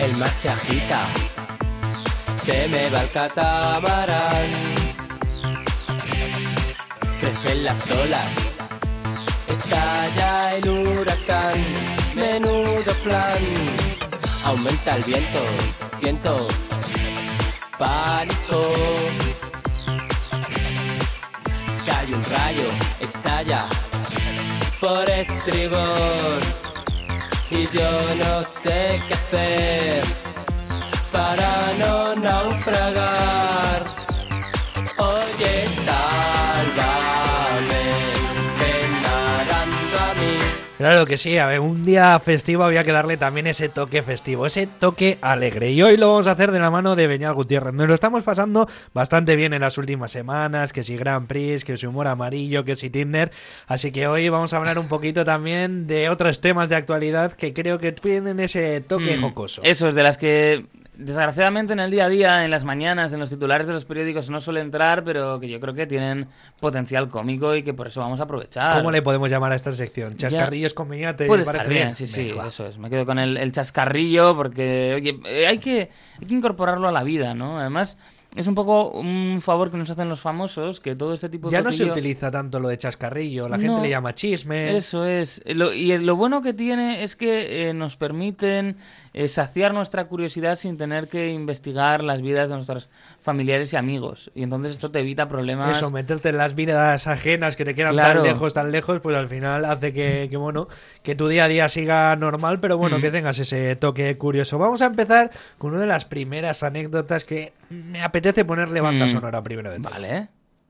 el mar se agita, se me va el catamarán, crecen las olas, estalla el huracán, menudo plan, aumenta el viento, siento pánico, cae un rayo, estalla por estribor, y yo no sé qué hacer para no naufragar. Oye, sálvame, ven nadando a mí. Claro que sí, a ver, un día festivo había que darle también ese toque festivo, ese toque alegre. Y hoy lo vamos a hacer de la mano de Beñat Gutiérrez. Nos lo estamos pasando bastante bien en las últimas semanas, que si Grand Prix, que si humor amarillo, que si Tinder. Así que hoy vamos a hablar un poquito también de otros temas de actualidad que creo que tienen ese toque jocoso. Eso es de las que desgraciadamente en el día a día, en las mañanas, en los titulares de los periódicos no suele entrar, pero que yo creo que tienen potencial cómico y que por eso vamos a aprovechar. ¿Cómo le podemos llamar a esta sección? ¿Chascarrillos con Beñat? Puede estar bien, sí, Venga, eso es. Me quedo con el chascarrillo porque, oye, hay que incorporarlo a la vida, ¿no? Además, es un poco un favor que nos hacen los famosos, que todo este tipo de ya no se utiliza tanto lo de chascarrillo, la gente le llama chisme. Eso es. Y lo bueno que tiene es que nos permiten saciar nuestra curiosidad sin tener que investigar las vidas de nuestros familiares y amigos. Y entonces esto te evita problemas. Eso, meterte en las vidas ajenas que te quedan tan lejos, pues al final hace que tu día a día siga normal, pero bueno, que tengas ese toque curioso. Vamos a empezar con una de las primeras anécdotas que me apetece ponerle banda sonora primero de todo. Vale.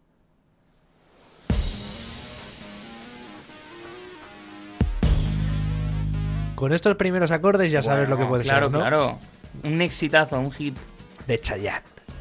Con estos primeros acordes ya sabes lo que puede ser, ¿no? Claro, un exitazo, un hit. De Chayanne.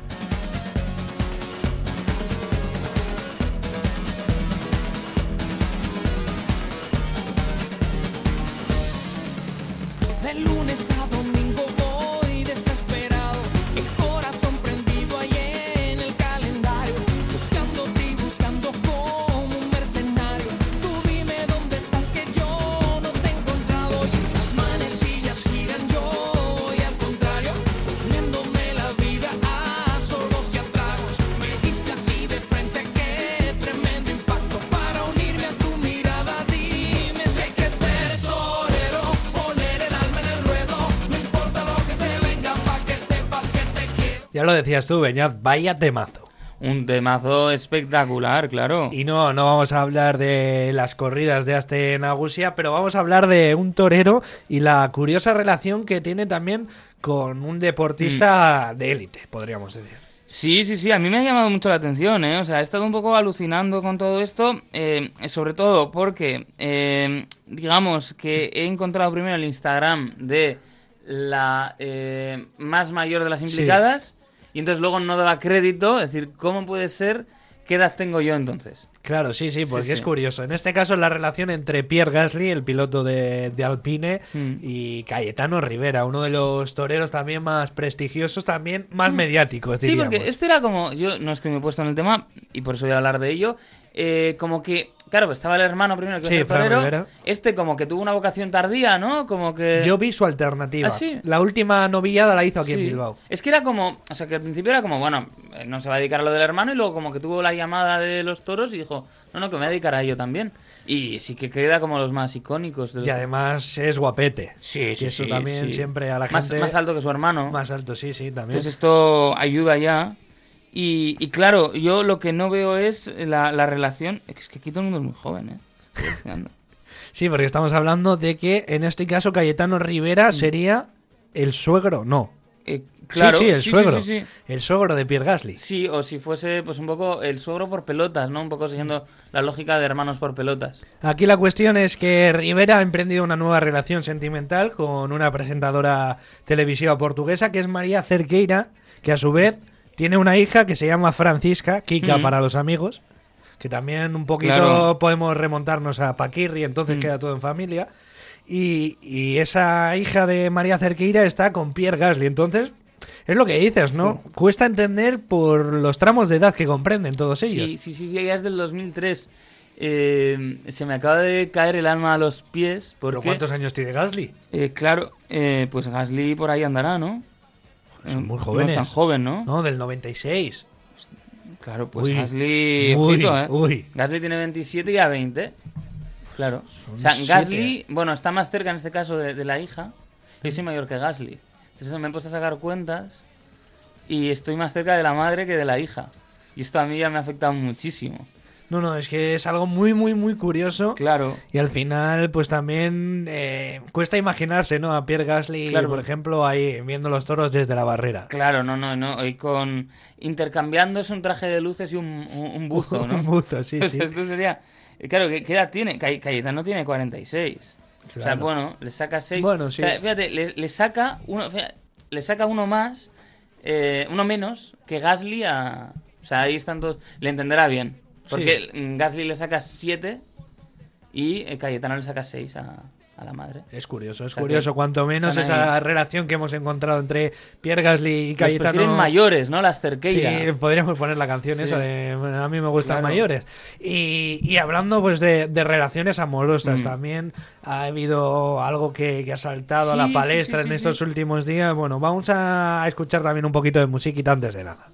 De lunes a domingo voy desesperado, el corazón prendido ahí en el calendario, buscándote y buscando como un mercenario. Tú dime dónde estás que yo no te he encontrado. Y las manecillas giran, yo voy al contrario, poniéndome la vida a sorbos y a tragos. Me diste así de frente, qué tremendo impacto. Para unirme a tu mirada, dime si hay que ser torero, poner el alma en el ruedo, no importa lo que se venga, pa' que sepas que te quiero. Ya lo decías tú, Beñat, vaya temazo. Un temazo espectacular, claro. Y no vamos a hablar de las corridas de Aste Nagusia, pero vamos a hablar de un torero y la curiosa relación que tiene también con un deportista de élite, podríamos decir. Sí, a mí me ha llamado mucho la atención, ¿eh? O sea, he estado un poco alucinando con todo esto, sobre todo porque, digamos que he encontrado primero el Instagram de la más mayor de las implicadas, y entonces luego no daba crédito, es decir, ¿cómo puede ser? ¿Qué edad tengo yo entonces? Claro, sí, porque Sí. es curioso. En este caso, la relación entre Pierre Gasly, el piloto de Alpine, y Cayetano Rivera, uno de los toreros también más prestigiosos, también más mediáticos, Sí, diríamos. porque este era como... Yo no estoy muy puesto en el tema, y por eso voy a hablar de ello. Como que... Claro, pues estaba el hermano primero que iba a ser Fran torero. Rivera. Este como que tuvo una vocación tardía, ¿no? Como que... Yo vi su alternativa. ¿Ah, sí? La última novillada la hizo aquí en Sí. Bilbao. Es que era como, o sea, que al principio era como, bueno, no se va a dedicar a lo del hermano, y luego como que tuvo la llamada de los toros y dijo, no, que me voy a dedicar a ello también. Y sí que queda como los más icónicos. De los... Y además es guapete. Sí, Y eso también siempre a la gente... Más alto que su hermano. Más alto, sí, también. Entonces esto ayuda ya. Y claro, yo lo que no veo es la relación... Es que aquí todo el mundo es muy joven, ¿eh? Estoy alucinando. Sí, porque estamos hablando de que en este caso Cayetano Rivera sería el suegro, no. Claro, el suegro. Sí. El suegro de Pierre Gasly. Sí, o si fuese pues un poco el suegro por pelotas, ¿no? Un poco siguiendo la lógica de hermanos por pelotas. Aquí la cuestión es que Rivera ha emprendido una nueva relación sentimental con una presentadora televisiva portuguesa que es María Cerqueira, que a su vez tiene una hija que se llama Francisca, Kika para los amigos, que también un poquito podemos remontarnos a Paquirri, entonces queda todo en familia. Y esa hija de María Cerqueira está con Pierre Gasly, entonces... Es lo que dices, ¿no? Cuesta entender por los tramos de edad que comprenden todos ellos. Sí, ella es del 2003. Se me acaba de caer el alma a los pies. ¿Pero Porque, cuántos años tiene Gasly? claro, pues Gasly por ahí andará, ¿no? Son muy No jóvenes. es tan joven, ¿no? No, del 96. Claro, pues Uy, Gasly... uy, ojito, ¿eh? uy. Gasly tiene 27 y a 20. Claro. Son O sea, 7. Gasly, bueno, está más cerca en este caso de la hija. Yo soy mayor que Gasly. Entonces me he puesto a sacar cuentas y estoy más cerca de la madre que de la hija. Y esto a mí ya me ha afectado muchísimo. No, es que es algo muy, muy, muy curioso. Claro. Y al final, pues también cuesta imaginarse, ¿no? A Pierre Gasly, Claro. por ejemplo, ahí viendo los toros desde la barrera. Claro, no. Y con... intercambiándose un traje de luces y un buzo, ¿no? Un buzo, sí, Pues sí. esto sería... Claro, ¿qué edad tiene? Cayetano tiene 46. O sea, Claro. bueno, le saca 6. Bueno, sí. O sea, fíjate, le saca uno más, uno menos que Gasly a... O sea, ahí están todos... Le entenderá bien. Porque Gasly le saca 7 y Cayetano le saca 6 a la madre. Es curioso, O sea, curioso. que Cuanto menos están esa ahí. relación que hemos encontrado entre Pierre Gasly y Los Cayetano. prefieren mayores, ¿no? Las Cerqueira. Sí, podríamos poner la canción Sí. esa de bueno, a mí me gustan Claro. mayores. Y hablando pues de relaciones amorosas, también ha habido algo que ha saltado a la Sí, palestra sí, en estos últimos días. Bueno, vamos a escuchar también un poquito de musiquita antes de nada.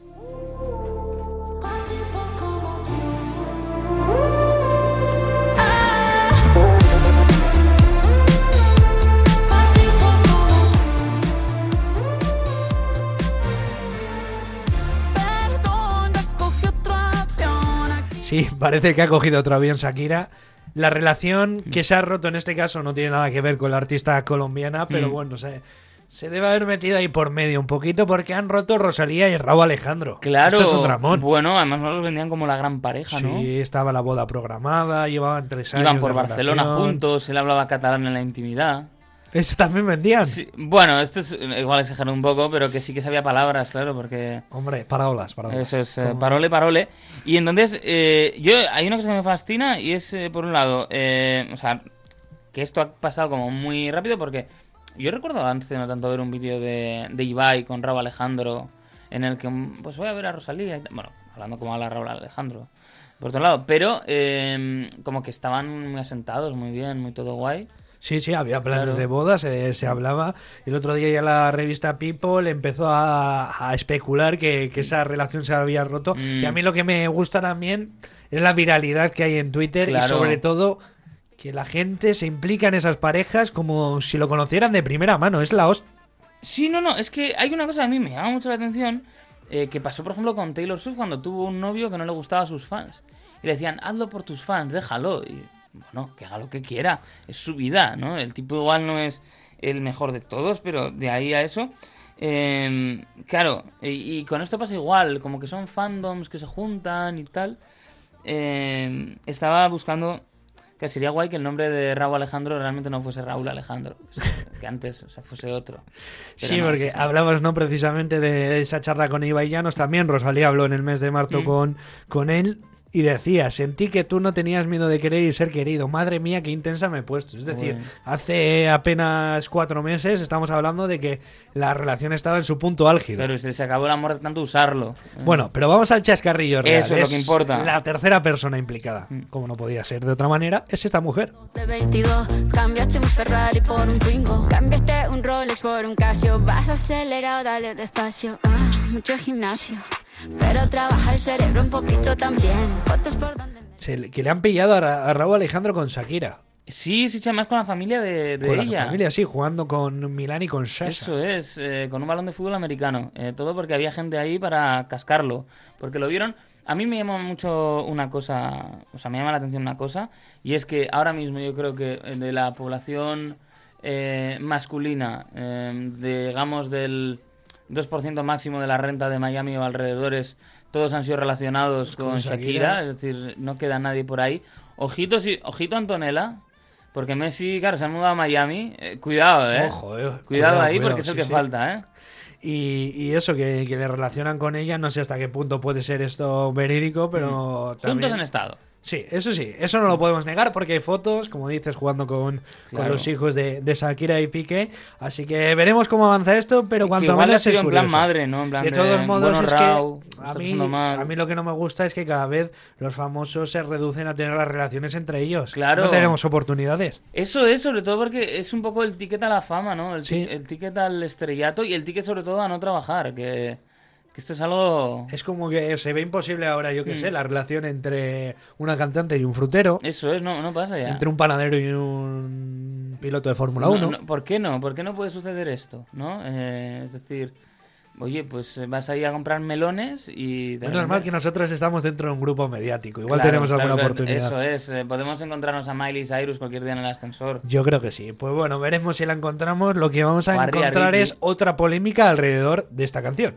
Perdón, cogí otro avión aquí. Sí, parece que ha cogido otro avión Shakira. La relación que se ha roto en este caso no tiene nada que ver con la artista colombiana, pero bueno, se debe haber metido ahí por medio un poquito porque han roto Rosalía y Rauw Alejandro. Claro. Esto es un dramón. Bueno, además nos los vendían como la gran pareja, ¿no? Sí, estaba la boda programada, llevaban 3 años. Iban por de Barcelona relación. juntos, él hablaba catalán en la intimidad. Eso también vendían. Sí, bueno, esto es igual exagero un poco, pero que sí que sabía palabras, claro, porque... Hombre, paraolas. Eso es, Como- parole. Y entonces, hay una cosa que me fascina y es, por un lado, o sea, que esto ha pasado como muy rápido porque yo recuerdo antes de no tanto ver un vídeo de Ibai con Rauw Alejandro en el que, pues voy a ver a Rosalía y tal. Bueno, hablando como habla Rauw Alejandro, por otro lado, pero como que estaban muy asentados, muy bien, muy todo guay. Sí, había planes Claro. de boda, se hablaba. El otro día ya la revista People empezó a especular que esa relación se había roto. Y a mí lo que me gusta también es la viralidad que hay en Twitter y Claro. sobre todo que la gente se implica en esas parejas como si lo conocieran de primera mano. Es la hostia. Sí, no, es que hay una cosa que a mí me llama mucho la atención, que pasó, por ejemplo, con Taylor Swift cuando tuvo un novio que no le gustaba a sus fans. Y le decían, hazlo por tus fans, déjalo. Y bueno, que haga lo que quiera, es su vida, ¿no? El tipo igual no es el mejor de todos, pero de ahí a eso... claro, y con esto pasa igual, como que son fandoms que se juntan y tal. Estaba buscando... Que sería guay que el nombre de Rauw Alejandro realmente no fuese Raúl Alejandro, que antes, o sea, fuese otro. Pero Sí, no, porque sí. hablabas no precisamente de esa charla con Ibai Llanos. También Rosalía habló en el mes de marzo con él. Y decía, sentí que tú no tenías miedo de querer y ser querido. Madre mía, qué intensa me he puesto. Es decir, Bueno. hace apenas 4 meses estamos hablando de que la relación estaba en su punto álgido. Pero se acabó el amor de tanto usarlo. Bueno, pero vamos al chascarrillo real. Eso es lo que importa. La tercera persona implicada, como no podía ser de otra manera, es esta mujer. De 22, cambiaste un Ferrari por un Twingo. Cambiaste un Rolex por un Casio. Vas acelerado, dale despacio. Mucho gimnasio, pero trabaja el cerebro un poquito también. Fotos por donde... Que le han pillado a Rauw Alejandro con Shakira. Sí, se echa más con la familia de Con la ella. familia, sí, jugando con Milán y con Sasha. Eso es, con un balón de fútbol americano. Todo porque había gente ahí para cascarlo. Porque lo vieron. A mí me llama mucho una cosa, o sea, me llama la atención una cosa, y es que ahora mismo yo creo que de la población masculina, digamos del 2% máximo de la renta de Miami o alrededores, todos han sido relacionados con Shakira, es decir, no queda nadie por ahí. Ojito Antonella, porque Messi, claro, se ha mudado a Miami. Cuidado, Ojo, Cuidado ahí porque es sí, el que sí. falta, ¿eh? Y eso, que le relacionan con ella, no sé hasta qué punto puede ser esto verídico, pero también... Juntos han estado. Sí, eso no lo podemos negar porque hay fotos, como dices, jugando con Claro. los hijos de Shakira y Piqué. Así que veremos cómo avanza esto, pero Que cuanto igual ha menos es sido en plan curioso. madre, ¿no? En plan De todos modos, bueno, es Rau, que está pasando mal. a mí lo que no me gusta es que cada vez los famosos se reducen a tener las relaciones entre ellos. Claro. No tenemos oportunidades. Eso es, sobre todo porque es un poco el ticket a la fama, ¿no? Sí. El ticket al estrellato y el ticket sobre todo a no trabajar, que esto es algo... Es como que se ve imposible ahora, yo qué Mm. sé, la relación entre una cantante y un frutero, Eso es, no pasa ya. entre un panadero y un piloto de Fórmula No, 1. no, ¿por qué no? ¿Por qué no puede suceder esto? ¿No? Es decir, oye, pues vas ahí a comprar melones y... de Menos repente- mal que nosotros estamos dentro de un grupo mediático. Igual Claro, tenemos alguna claro, oportunidad. Eso es, podemos encontrarnos a Miley Cyrus cualquier día en el ascensor. Yo creo que sí. Pues bueno, veremos si la encontramos. Lo que vamos a O a Ria encontrar Ripley. es otra polémica alrededor de esta canción.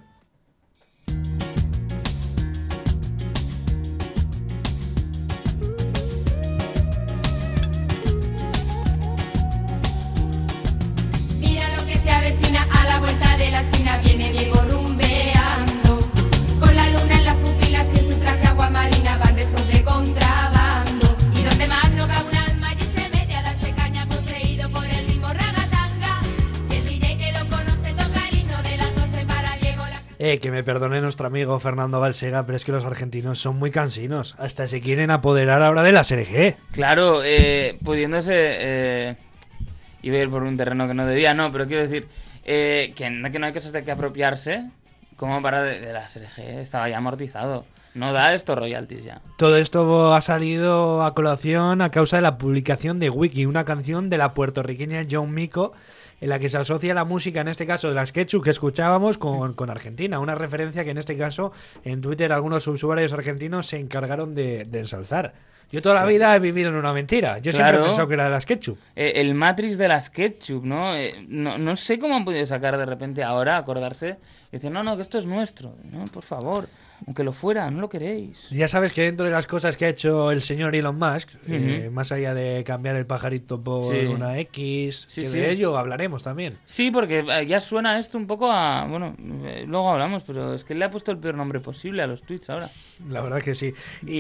Mira lo que se avecina a la vuelta de la esquina. Viene Diego rumbeando, con la luna en las pupilas y en su traje agua marina van restos de contrabando. Y donde más no cabe un alma allí se mete a darse caña poseído por el ritmo ragatanga. Y el DJ que lo conoce toca el himno de las 12 para Diego. Que me perdone nuestro amigo Fernando Balsega, pero es que los argentinos son muy cansinos. Hasta se quieren apoderar ahora de la Serie G. Claro, pudiéndose... iba a ir por un terreno que no debía, no, pero quiero decir que no hay cosas de que apropiarse como para de la SRG, estaba ya amortizado. No da estos royalties ya. Todo esto ha salido a colación a causa de la publicación de Wiki, una canción de la puertorriqueña John Mico, en la que se asocia la música, en este caso de las Ketchup que escuchábamos, con Argentina. Una referencia que en este caso en Twitter algunos usuarios argentinos se encargaron de ensalzar. Yo toda la vida he vivido en una mentira. Yo siempre he Claro. pensado que era de las Ketchup. El Matrix de las Ketchup, ¿no? No sé cómo han podido sacar de repente ahora, acordarse, y decir, no, que esto es nuestro. No, por favor, aunque lo fuera, no lo queréis. Ya sabes que dentro de las cosas que ha hecho el señor Elon Musk, Ujú. más allá de cambiar el pajarito por Sí. una X, Sí, que sí. de ello hablaremos también. Sí, porque ya suena esto un poco a... Bueno, luego hablamos, pero es que le ha puesto el peor nombre posible a los tweets ahora. La verdad que sí.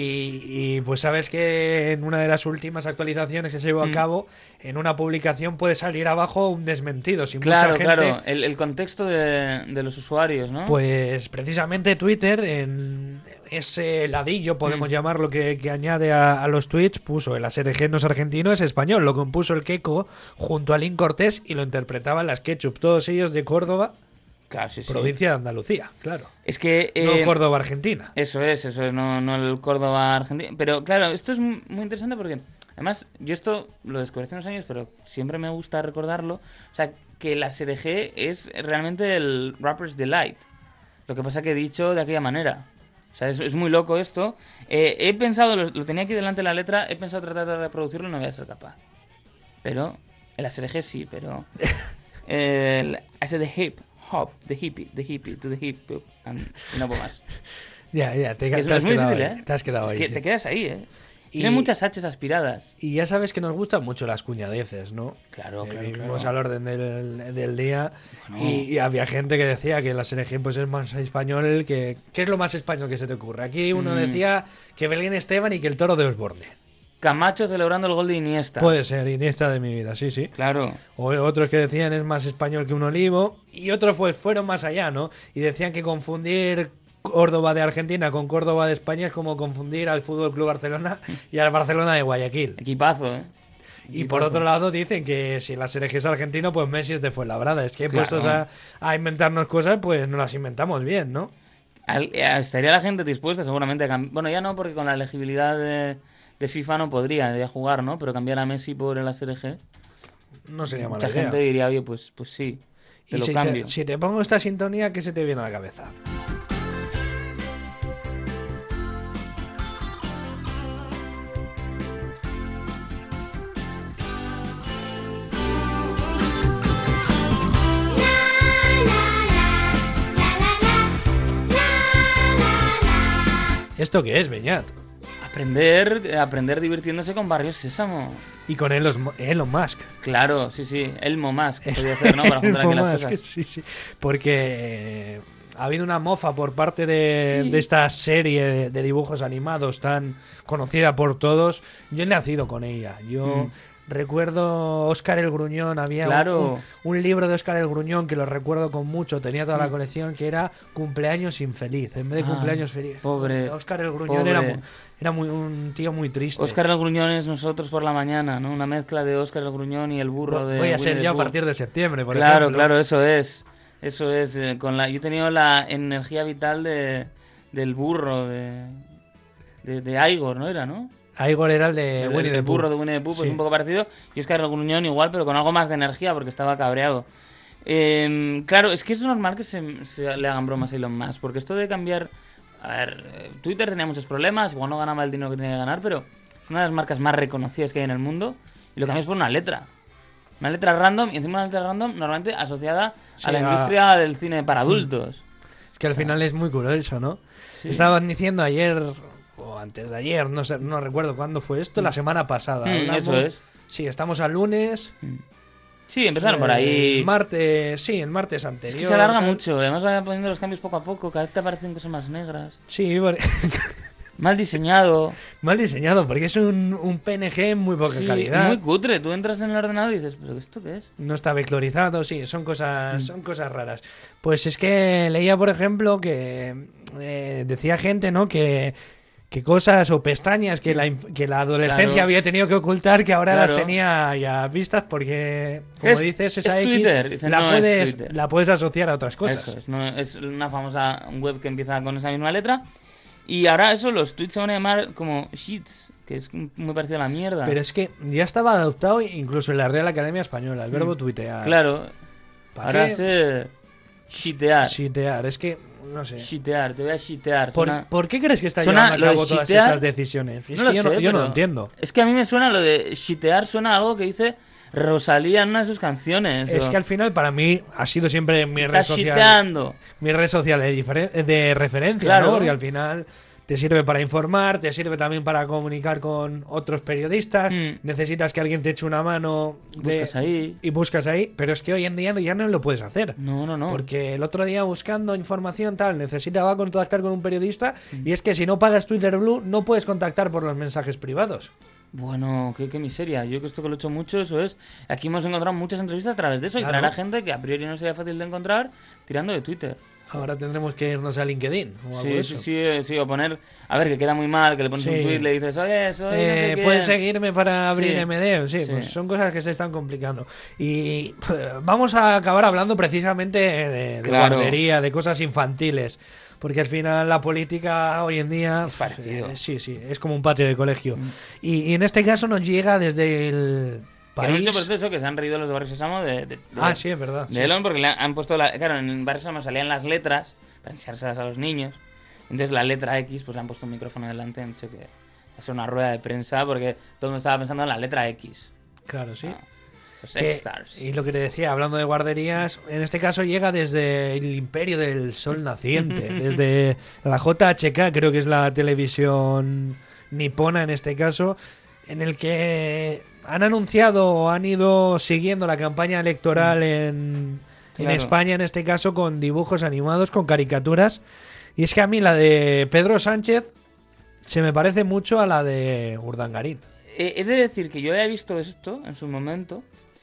Y pues sabes que en una de las últimas actualizaciones que se llevó a cabo, en una publicación puede salir abajo un desmentido. Si Claro, mucha gente, claro, el contexto de los usuarios, ¿no? Pues precisamente Twitter, en ese ladillo, podemos llamarlo, que añade a los tweets, puso el ASRG no es argentino, es español. Lo compuso el Keiko junto a Lin Cortés y lo interpretaban las Ketchup, todos ellos de Córdoba, Claro, sí, sí. provincia de Andalucía, claro. Es que... No Córdoba, Argentina. Eso es, no el Córdoba argentino. Pero claro, esto es muy interesante porque, además, yo esto lo descubrí hace unos años, pero siempre me gusta recordarlo. O sea, que la SRG es realmente el Rapper's Delight. Lo que pasa que he dicho de aquella manera. O sea, es muy loco esto. He pensado, lo tenía aquí delante de la letra, he pensado tratar de reproducirlo y no voy a ser capaz. Pero, el SRG sí, pero... hace the hip hop, the hippie, to the hip hop, y no puedo más. Ya, te, Es que te has es muy quedado difícil, ahí, ¿eh? te has quedado Es ahí, que sí. te quedas ahí, ¿eh? Y- Tiene muchas H's aspiradas. Y ya sabes que nos gustan mucho las cuñadeces, ¿no? Claro, Vivimos claro. al orden del día y había gente que decía que la SRG pues es más español que... ¿Qué es lo más español que se te ocurre? Aquí uno decía que Belén Esteban y que el toro de Osborne. Camacho celebrando el gol de Iniesta. Puede ser, Iniesta de mi vida, sí, sí. Claro. O otros que decían es más español que un olivo. Y otros fueron más allá, ¿no? Y decían que confundir Córdoba de Argentina con Córdoba de España es como confundir al Fútbol Club Barcelona y al Barcelona de Guayaquil. Equipazo, ¿eh? Y por otro lado dicen que si la SRG es argentino, pues Messi es de Fuenlabrada. Es que Claro. puestos a inventarnos cosas, pues no las inventamos bien, ¿no? Estaría la gente dispuesta seguramente a cambiar. Bueno, ya no, porque con la elegibilidad de FIFA no podría ya jugar, ¿no? Pero cambiar a Messi por el ASRG. No sería mala Mucha idea. gente diría, oye, pues sí, te Y lo si cambio. si te pongo esta sintonía, ¿qué se te viene a la cabeza? ¿Esto qué es, Beñat? Aprender divirtiéndose con Barrio Sésamo. Y con Elon Musk. Claro, sí, Elmo Musk podría ser, ¿no? Para juntar aquí Elon las Musk, cosas. sí. Porque ha habido una mofa por parte de esta serie de dibujos animados tan conocida por todos. Yo he nacido con ella. Yo recuerdo Óscar el Gruñón. Había Claro. un libro de Óscar el Gruñón que lo recuerdo con mucho. Tenía toda la colección, que era Cumpleaños infeliz. En vez de Cumpleaños feliz. pobre, Óscar el Gruñón pobre. era un tío muy triste. Óscar el Gruñón es Nosotros por la mañana, ¿no? Una mezcla de Óscar el Gruñón y el burro de Voy a ser Winnie yo a the Pooh. partir de septiembre, por Claro, ejemplo. claro, eso es. Yo he tenido la energía vital del burro de Igor, ¿no era, no? Igor era el de Winnie the el Pooh. burro de Winnie the Pooh, pues Sí. un poco parecido. Y Óscar el Gruñón igual, pero con algo más de energía porque estaba cabreado. Claro, es que es normal que se le hagan bromas a Elon Musk, porque esto de cambiar... A ver, Twitter tenía muchos problemas, igual no ganaba el dinero que tenía que ganar, pero es una de las marcas más reconocidas que hay en el mundo y lo cambias por una letra. Una letra random, y encima una letra random normalmente asociada Sí, a la industria del cine para adultos. Es que al final es muy curioso, ¿no? Sí. Estaban diciendo ayer, o antes de ayer, no sé, no recuerdo cuándo fue esto, la semana pasada. Hablamos- Eso es. Sí, estamos al lunes. Sí, empezaron por ahí. El martes anterior. Es que se alarga tal. mucho, además van poniendo los cambios poco a poco, cada vez te aparecen cosas más negras. Sí, Mal diseñado. mal diseñado, porque es un PNG en muy poca Sí, calidad. muy cutre. Tú entras en el ordenador y dices, ¿pero esto qué es? No está vectorizado, sí, son cosas raras. Pues es que leía, por ejemplo, que decía gente, ¿no? Que cosas o pestañas que la adolescencia Claro. había tenido que ocultar, que ahora Claro. las tenía ya vistas, porque, como Es- dices, es esa X Twitter. Dicen, no, es Twitter. la puedes asociar a otras cosas. Eso es, no, es una famosa web que empieza con esa misma letra. Y ahora eso, los tweets se van a llamar como sheets, que es muy parecido a la mierda. Pero es que ya estaba adoptado incluso en la Real Academia Española, el verbo tuitear. Claro, ¿Para ahora qué? sé shitear. Shitear, es que, no sé. Shitear, te voy a shitear. ¿Por qué crees que está suena llevando a lo de cabo todas shitear? estas decisiones? Es No lo que yo, sé, yo no pero lo entiendo. Es que a mí me suena lo de shitear, suena a algo que dice Rosalía en una de sus canciones. Es o- que al final para mí ha sido siempre mi red Estás social, shiteando. mi red social de referencia, Claro. ¿no? Porque al final te sirve para informar, te sirve también para comunicar con otros periodistas, necesitas que alguien te eche una mano Buscas ahí. y buscas ahí, pero es que hoy en día ya no lo puedes hacer. No. Porque el otro día buscando información tal, necesitaba contactar con un periodista y es que si no pagas Twitter Blue no puedes contactar por los mensajes privados. Bueno, qué miseria. Yo que esto que lo he hecho mucho, eso es. Aquí hemos encontrado muchas entrevistas a través de eso y Claro. traerá gente que a priori no sería fácil de encontrar tirando de Twitter. Ahora tendremos que irnos a LinkedIn o algo de eso. Sí, o poner... A ver, que queda muy mal, que le pones Sí. un tweet, le dices, oye, soy no sé qué. Puedes seguirme para abrir Sí. MD. Sí, Sí. pues son cosas que se están complicando. Y vamos a acabar hablando precisamente de Claro. guardería, de cosas infantiles. Porque al final la política hoy en día Es parecido. sí, es como un patio de colegio. Y en este caso nos llega desde el Que no he país. dicho por eso que se han reído los de Barrio Sésamo de Sí, es verdad. de sí. Elon, porque le han puesto claro, en Barrio Sésamo salían las letras para enseñárselas a los niños. Entonces la letra X, pues le han puesto un micrófono delante, han dicho que es una rueda de prensa porque todo el mundo estaba pensando en la letra X. Claro, sí. Los Que- X-Stars. y lo que te decía, hablando de guarderías, en este caso llega desde el imperio del sol naciente, desde la JHK, creo que es la televisión nipona en este caso, en el que han anunciado o han ido siguiendo la campaña electoral en Claro. España, en este caso, con dibujos animados, con caricaturas. Y es que a mí la de Pedro Sánchez se me parece mucho a la de Urdangarín. He de decir que yo había visto esto en su momento.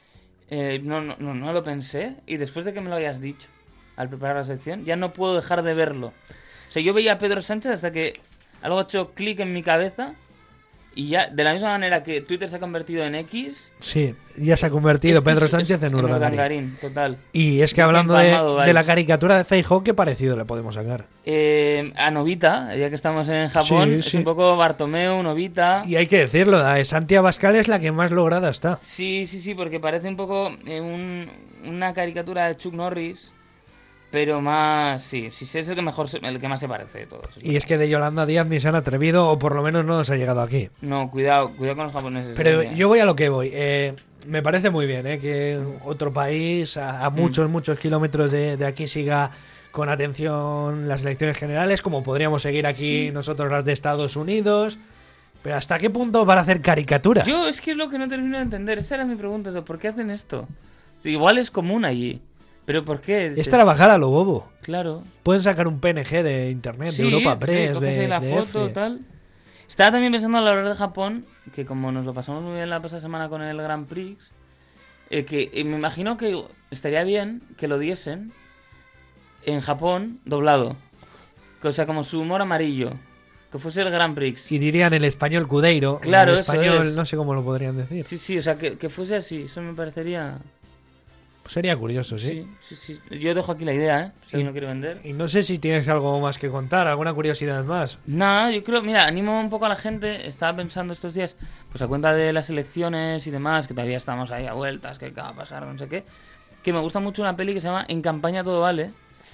No lo pensé. Y después de que me lo hayas dicho al preparar la sección, ya no puedo dejar de verlo. O sea, yo veía a Pedro Sánchez hasta que algo ha hecho clic en mi cabeza. Y ya, de la misma manera que Twitter se ha convertido en X, Sí, ya se ha convertido es que Pedro es- Sánchez en Urdangarín. Urdangarín, total. Y es que Qué hablando empalmado de la vais. caricatura de Feijóo, ¿qué parecido le podemos sacar? A Novita, ya que estamos en Japón, Sí, es sí. un poco Bartomeu, Novita. Y hay que decirlo, la de Santi Abascal es la que más lograda está. Sí, porque parece un poco una caricatura de Chuck Norris, pero más... Sí, es el que más se parece de todos. Y es que de Yolanda Díaz ni se han atrevido, o por lo menos no nos ha llegado aquí. No, cuidado con los japoneses. Pero ya. yo voy a lo que voy. Me parece muy bien que otro país a muchos kilómetros de aquí siga con atención las elecciones generales, como podríamos seguir aquí nosotros las de Estados Unidos. Pero ¿hasta qué punto para hacer caricaturas? Es que es lo que no termino de entender. Esa era mi pregunta, o sea, ¿por qué hacen esto? Sí, igual es común allí. ¿Pero por qué? Es trabajar a lo bobo. Claro. Pueden sacar un PNG de internet, de Europa Press, coges ahí de la foto, F. tal. Estaba también pensando a la hora de Japón, que como nos lo pasamos muy bien la pasada semana con el Grand Prix, que me imagino que estaría bien que lo diesen en Japón doblado. O sea, como su humor amarillo. Que fuese el Grand Prix. Y dirían el español Cudeiro. Claro, el eso español, es. no sé cómo lo podrían decir. Sí, o sea, que fuese así. Eso me parecería... Pues sería curioso, ¿sí? Sí. Yo dejo aquí la idea, ¿eh? Si alguien no quiere vender. Y no sé si tienes algo más que contar, alguna curiosidad más. Nada, yo creo, mira, animo un poco a la gente. Estaba pensando estos días, pues a cuenta de las elecciones y demás, que todavía estamos ahí a vueltas, que acaba de pasar, no sé qué. Que me gusta mucho una peli que se llama En campaña todo vale,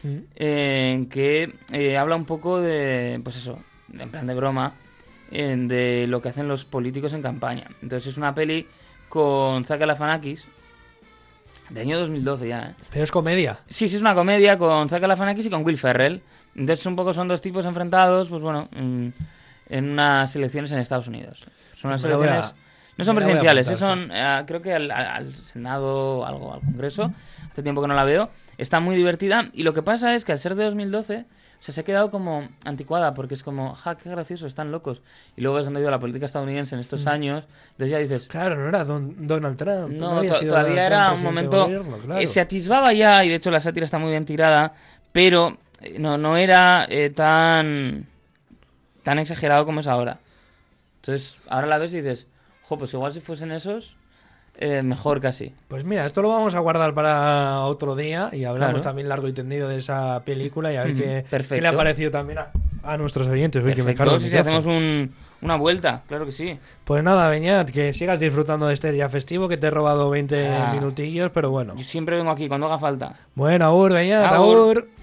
que habla un poco de, pues eso, en plan de broma, de lo que hacen los políticos en campaña. Entonces es una peli con Zach Galifianakis, de año 2012 ya, ¿eh? Pero es comedia. Sí, es una comedia con Zach Galifianakis y con Will Ferrell. Entonces un poco son dos tipos enfrentados, pues bueno, en unas elecciones en Estados Unidos. Son unas elecciones... No son presidenciales, son creo que al Senado o algo, al Congreso. Hace tiempo que no la veo. Está muy divertida. Y lo que pasa es que al ser de 2012, o sea, se ha quedado como anticuada, porque es como, qué gracioso, están locos. Y luego es donde ha ido la política estadounidense en estos años. Entonces ya dices... Claro, no era Donald Trump. No, había sido todavía Donald era Trump un presidente momento... de gobierno, claro. Se atisbaba ya, y de hecho la sátira está muy bien tirada, pero no era tan exagerado como es ahora. Entonces, ahora la ves y dices... pues igual si fuesen esos, mejor casi. Pues mira, esto lo vamos a guardar para otro día y hablamos Claro. también largo y tendido de esa película y a ver qué Perfecto. le ha parecido también a nuestros oyentes. Uy, que me Perfecto, cargo el si micrófono. hacemos una vuelta, claro que sí. Pues nada, Beñat, que sigas disfrutando de este día festivo, que te he robado 20 minutillos, pero bueno. Yo siempre vengo aquí cuando haga falta. Bueno, Agur, Beñat, Agur. Agur.